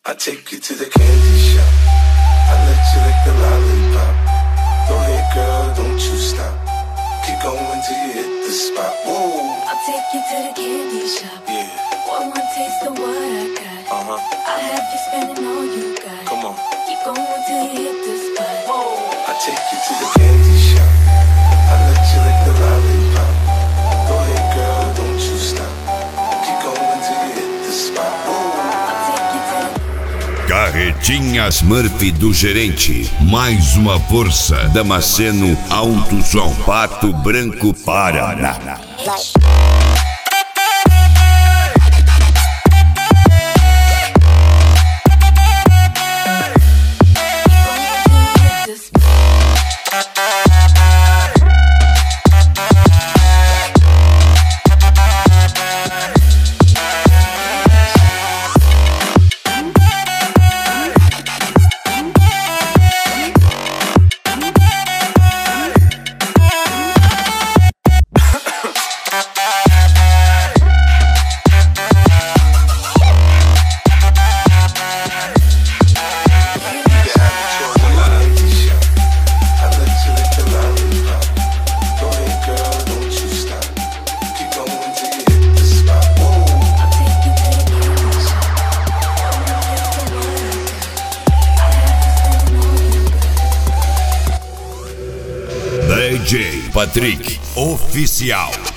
I take you to the candy shop. I let you lick the lollipop. Go ahead, girl, don't you stop. Keep going till you hit the spot. Whoa. I'll take you to the candy shop. Yeah. One taste of what I got. I'll have you spending all you got. Come on. Keep going till you hit the spot. Whoa. I take you to the candy shop. I let you lick the lollipop. Go ahead, girl, don't you stop. Keep going till you hit the spot. Whoa. Carretinha Smurf do Gerente. Mais uma força. Damasceno Alto Som. Pato Branco, Paraná. DJ Patrick Oficial.